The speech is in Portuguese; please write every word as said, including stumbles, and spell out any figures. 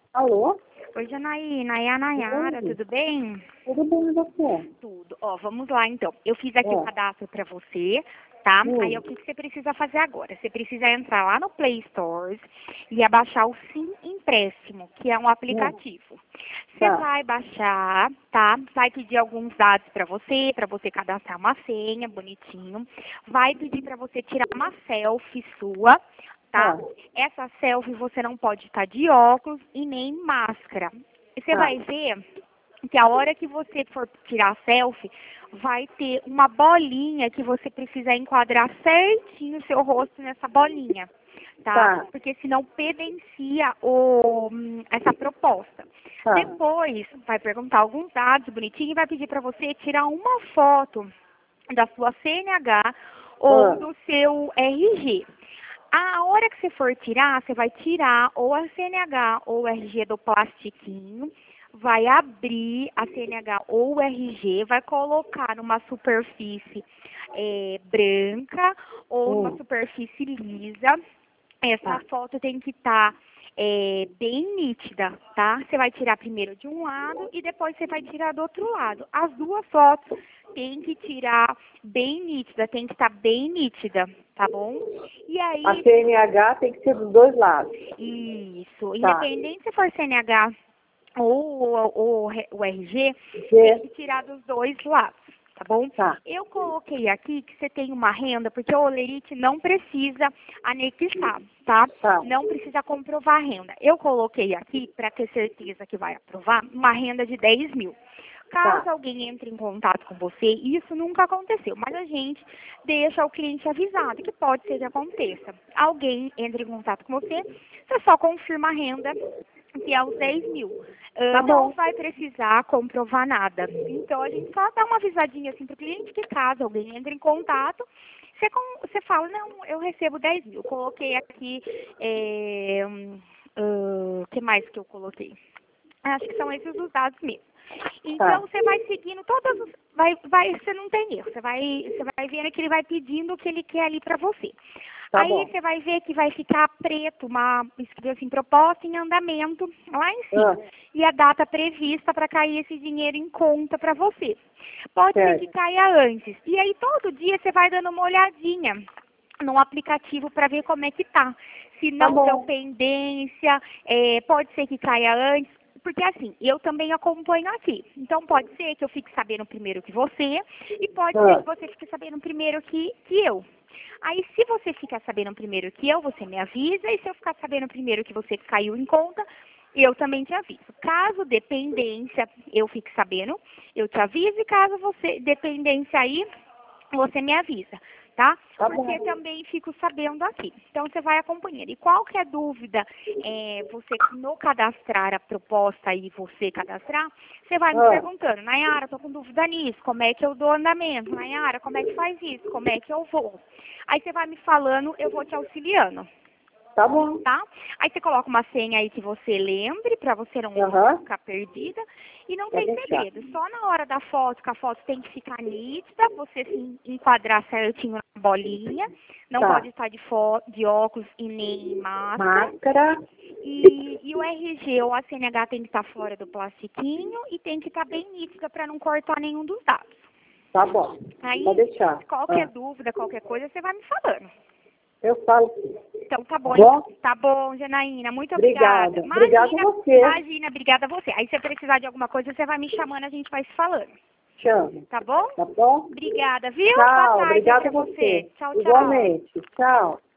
Alô? Oi, Janaína, é a Nayara, Oi. tudo bem? Tudo bem, e você? Tudo. Ó, vamos lá então. Eu fiz aqui o É. cadastro para você, tá? Aí Hum. o que que você precisa fazer agora? Você precisa entrar lá no Play Stores e abaixar o Sim Empréstimo, que é um Hum. aplicativo. Você Tá. vai baixar, tá? Vai pedir alguns dados para você, para você cadastrar uma senha, bonitinho. Vai pedir para você tirar uma selfie sua, tá? Tá. Essa selfie você não pode estar de óculos e nem máscara. E você Tá. vai ver que a hora que você for tirar a selfie, vai ter uma bolinha que você precisa enquadrar certinho o seu rosto nessa bolinha, tá? Tá. Porque senão pedencia o, hum, essa proposta. Tá. Depois, vai perguntar alguns dados bonitinho e vai pedir para você tirar uma foto da sua C N H ou Ah. do seu R G. A hora que você for tirar, você vai tirar ou a C N H ou o R G do plastiquinho, vai abrir a C N H ou o R G, vai colocar numa superfície eh, branca ou numa Hum. superfície lisa. Essa Tá. foto tem que estar bem nítida, tá? Você vai tirar primeiro de um lado e depois você vai tirar do outro lado. As duas fotos tem que tirar bem nítida, tem que estar bem nítida, tá bom? E A aí, C N H tem que ser dos dois lados. isso, Tá. independente se for C N H ou, ou, ou o R G, tem G. que tirar dos dois lados, tá bom? Tá. Eu coloquei aqui que você tem uma renda, porque o Olerite não precisa anexar, tá? Tá. Não precisa comprovar a renda. Eu coloquei aqui, para ter certeza que vai aprovar, uma renda de dez mil. Caso Tá. alguém entre em contato com você, isso nunca aconteceu, mas a gente deixa o cliente avisado que pode ser que aconteça. Alguém entre em contato com você, você só confirma a renda, que é os dez mil. Tá Ah, não bom. vai precisar comprovar nada. Então, a gente só dá uma avisadinha assim para o cliente que caso alguém entre em contato, você, com- você fala, não, eu recebo dez mil. Coloquei aqui, é, o que mais que eu coloquei? Acho que são esses os dados mesmo. Então, Tá. você vai seguindo todas os... Vai, vai, você não tem erro. Você vai, você vai vendo que ele vai pedindo o que ele quer ali para você. Tá Aí bom. você vai ver que vai ficar preto, uma escrito assim, proposta em andamento, lá em Ah. cima. E a data prevista para cair esse dinheiro em conta para você. Pode ser que Certo. caia antes. E aí, todo dia, você vai dando uma olhadinha no aplicativo para ver como é que tá. Se Tá não deu bom. pendência, é, pode ser que caia antes. Porque assim, eu também acompanho aqui. Então pode ser que eu fique sabendo primeiro que você e pode ser Ah. que você fique sabendo primeiro que, que eu. Aí se você ficar sabendo primeiro que eu, você me avisa. E se eu ficar sabendo primeiro que você caiu em conta, eu também te aviso. Caso dependência, eu fique sabendo, eu te aviso. E caso você, dependência aí, você me avisa, tá? Tá Porque bom. também fico sabendo aqui. Então, você vai acompanhando. E qualquer dúvida, é, você no cadastrar a proposta e você cadastrar, você vai me Ah. perguntando, Nayara, tô com dúvida nisso, como é que eu dou andamento? Nayara, como é que faz isso? Como é que eu vou? Aí você vai me falando, eu vou te auxiliando. Tá bom. Tá? Aí você coloca uma senha aí que você lembre, para você não Aham. ficar perdida. E não Pode tem deixar. segredo. Só na hora da foto, que a foto tem que ficar nítida, você se enquadrar certinho na bolinha. Não Tá. pode estar de, fo de óculos e nem máscara. Máscara. E, e o R G ou a C N H tem que estar fora do plastiquinho e tem que estar bem nítida para não cortar nenhum dos dados. Tá bom. Aí, Pode deixar. qualquer Ah. dúvida, qualquer coisa, você vai me falando. Eu falo sim. Então tá Tá bom, bom? tá bom, Janaína, muito obrigada. Obrigada. Obrigada a Imagina, você. imagina, obrigada a você. Aí se você precisar de alguma coisa, você vai me chamando, a gente vai se falando. Chamo. Tá bom? Tá bom? Obrigada, viu? Boa Tchau. tarde aí Obrigada pra a você. você. Tchau, tchau. Igualmente. Tchau.